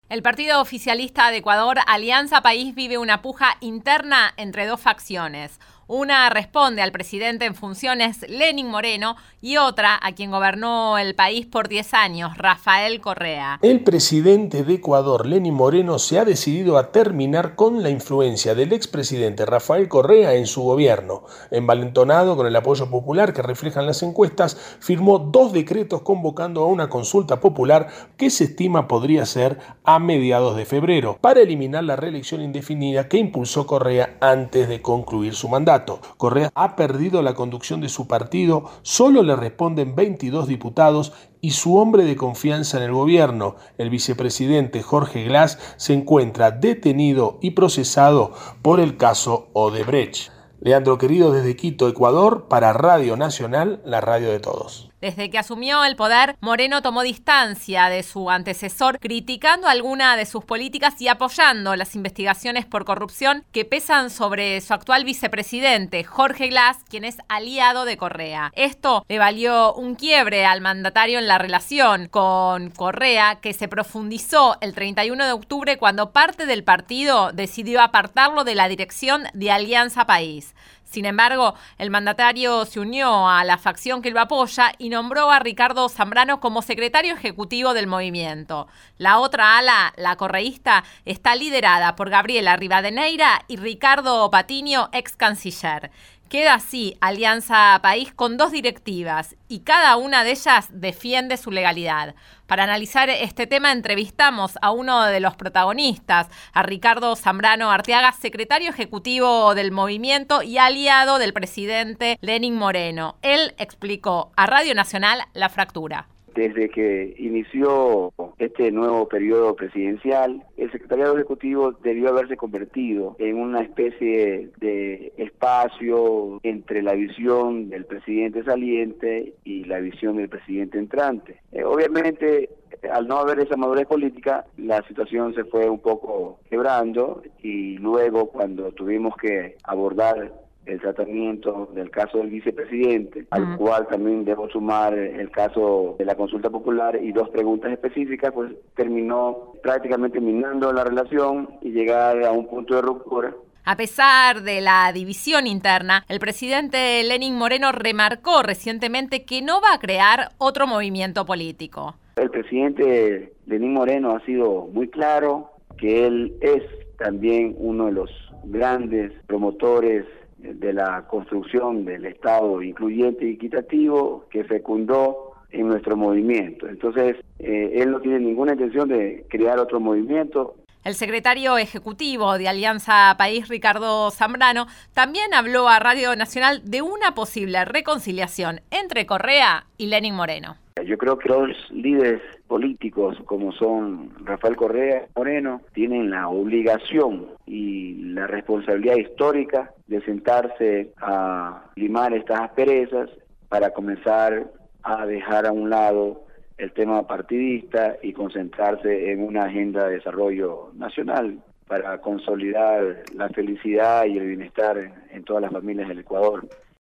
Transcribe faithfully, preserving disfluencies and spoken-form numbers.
El partido oficialista de Ecuador, Alianza País, vive una puja interna entre dos facciones. Una responde al presidente en funciones, Lenín Moreno, y otra a quien gobernó el país por diez años, Rafael Correa. El presidente de Ecuador, Lenín Moreno, se ha decidido a terminar con la influencia del expresidente Rafael Correa en su gobierno. Envalentonado con el apoyo popular que reflejan las encuestas, firmó dos decretos convocando a una consulta popular que se estima podría ser a mediados de febrero, para eliminar la reelección indefinida que impulsó Correa antes de concluir su mandato. Correa ha perdido la conducción de su partido, solo le responden veintidós diputados y su hombre de confianza en el gobierno, el vicepresidente Jorge Glass, se encuentra detenido y procesado por el caso Odebrecht. Leandro Querido desde Quito, Ecuador, para Radio Nacional, la radio de todos. Desde que asumió el poder, Moreno tomó distancia de su antecesor, criticando alguna de sus políticas y apoyando las investigaciones por corrupción que pesan sobre su actual vicepresidente, Jorge Glass, quien es aliado de Correa. Esto le valió un quiebre al mandatario en la relación con Correa, que se profundizó el treinta y uno de octubre cuando parte del partido decidió apartarlo de la dirección de Alianza País. Sin embargo, el mandatario se unió a la facción que lo apoya y nombró a Ricardo Zambrano como secretario ejecutivo del movimiento. La otra ala, la correísta, está liderada por Gabriela Rivadeneira y Ricardo Patiño, ex canciller. Queda así Alianza País con dos directivas y cada una de ellas defiende su legalidad. Para analizar este tema entrevistamos a uno de los protagonistas, a Ricardo Zambrano Arteaga, secretario ejecutivo del movimiento y aliado del presidente Lenín Moreno. Él explicó a Radio Nacional la fractura. Desde que inició este nuevo periodo presidencial, el secretariado ejecutivo debió haberse convertido en una especie de espacio entre la visión del presidente saliente y la visión del presidente entrante. Eh, obviamente, al no haber esa madurez política, la situación se fue un poco quebrando y luego cuando tuvimos que abordar el tratamiento del caso del vicepresidente, al uh-huh. cual también debo sumar el caso de la consulta popular y dos preguntas específicas, pues terminó prácticamente minando la relación y llegar a un punto de ruptura. A pesar de la división interna, el presidente Lenín Moreno remarcó recientemente que no va a crear otro movimiento político. El presidente Lenín Moreno ha sido muy claro que él es también uno de los grandes promotores de la construcción del Estado incluyente y equitativo que fecundó en nuestro movimiento. Entonces, eh, él no tiene ninguna intención de crear otro movimiento. El secretario ejecutivo de Alianza País, Ricardo Zambrano, también habló a Radio Nacional de una posible reconciliación entre Correa y Lenín Moreno. Yo creo que los líderes políticos como son Rafael Correa y Moreno tienen la obligación y la responsabilidad histórica de sentarse a limar estas asperezas para comenzar a dejar a un lado el tema partidista y concentrarse en una agenda de desarrollo nacional para consolidar la felicidad y el bienestar en todas las familias del Ecuador.